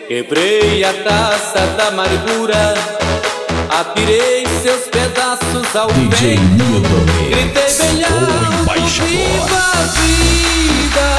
Quebrei a taça da amargura, atirei seus pedaços ao DJ vento, Milton gritei bem alto, viva a vida.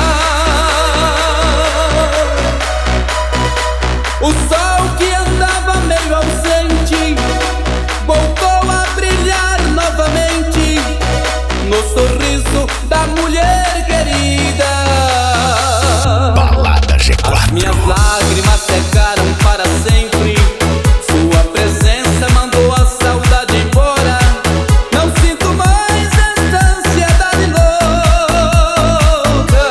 O sol que andava meio ausente voltou a brilhar novamente no sorriso da mulher querida. Balada G4. As minhas lágrimas secaram para sempre. Sua presença mandou a saudade embora. Não sinto mais esta ansiedade louca.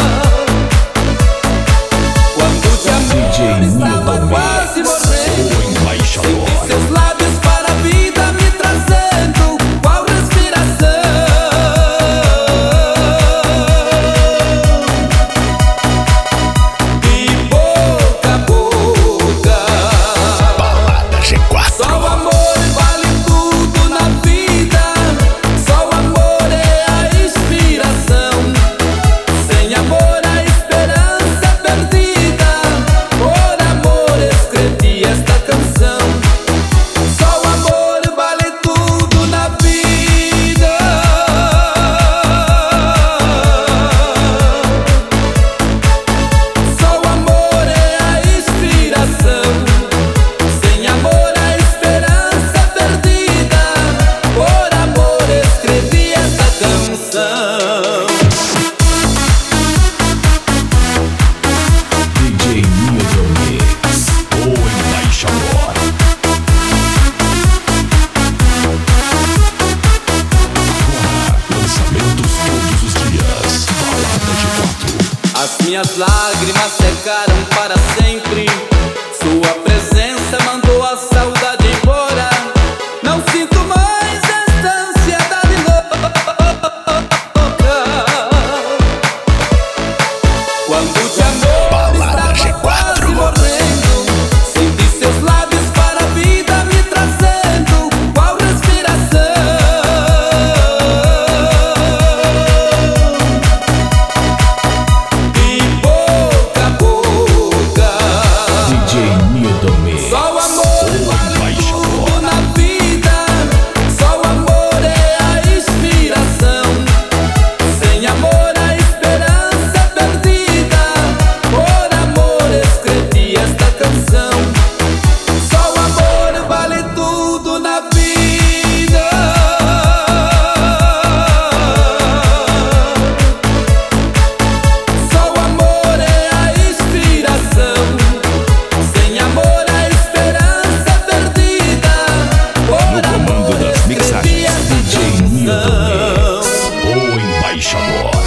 Quando de amor estava quase morrendo, senti seus lábios para a vida me trazendo qual respiração. De boca a boca. Balada G4. Só o amor vale tudo na vida. Só o amor é a inspiração. Sem amor a esperança é perdida. Por amor escrevi esta canção. Só o amor vale tudo na vida. Só o amor é a inspiração. Sem amor a esperança é perdida. Por amor escrevi esta canção. DJ Milton Mix, o embaixador. Agora, lançamentos todos os dias. Balada G4. As minhas lágrimas secaram para sempre. Sua presença mandou a saudade embora. Não sinto mais esta ansiedade louca. Quando de amor Balada estava G4. quase morrendo, senti seus lábios para a vida me trazendo qual respiração. De boca a boca. DJ Milton Mix, Só o amor o vale embaixador. tudo na vida. Só o amor é a inspiração. Sem amor a esperança é perdida. Por amor escrevi esta canção. Só o amor vale tudo na vida. Só o amor é a inspiração. Sem amor a esperança é perdida. Por No comando amor das escrevi mixagens, esta DJ Milton canção. Mix, o embaixador.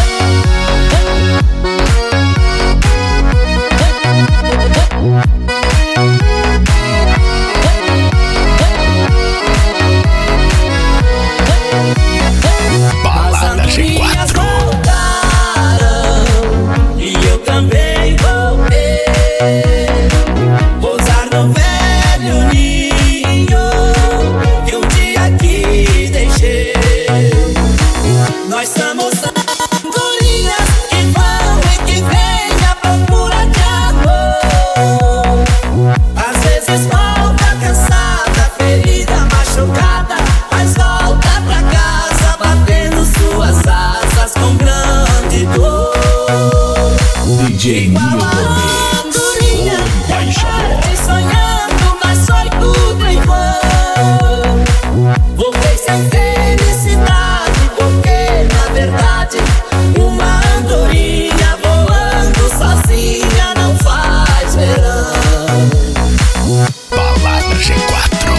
Balada G4. Voltaram e eu também voltei. Pousar no velho ninho que um dia aqui deixei. Nós somos andorinhas que vão e que vêm à procura de amor. Às vezes volta cansada, ferida, machucada, mas volta pra casa batendo suas asas com grande dor. DJ Igual Milton a Mix, andorinha, o embaixador. tarde sonhando, mas foi tudo em vão. Voltei sem felicidade, porque na verdade uma andorinha voando sozinha não faz verão. Balada G4.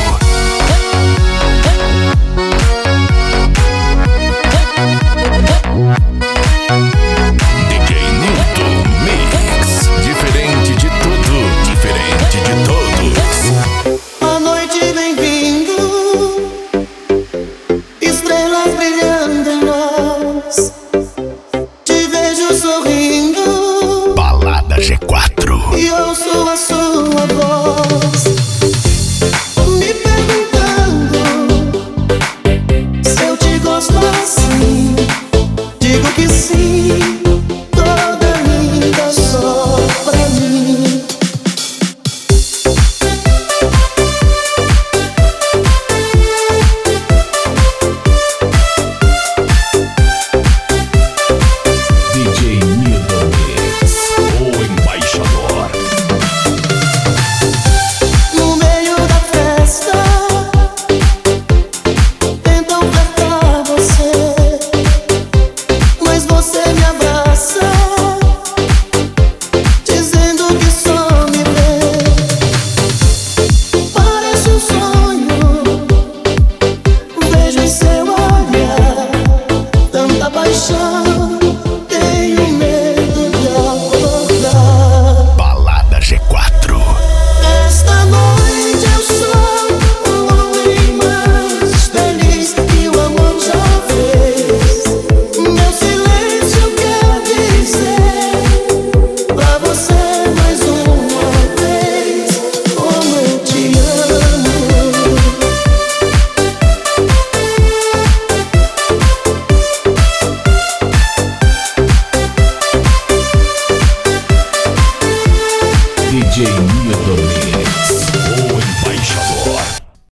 DJ Milton Mix, diferente de tudo, diferente de todos. A noite vem vindo, estrelas brilhando em nós. Te vejo sorrindo Balada G4. e ouço a sua voz, me perguntando se eu te gosto assim. Digo que sim, toda linda só pra mim. DJ Nilton Mix, o embaixador.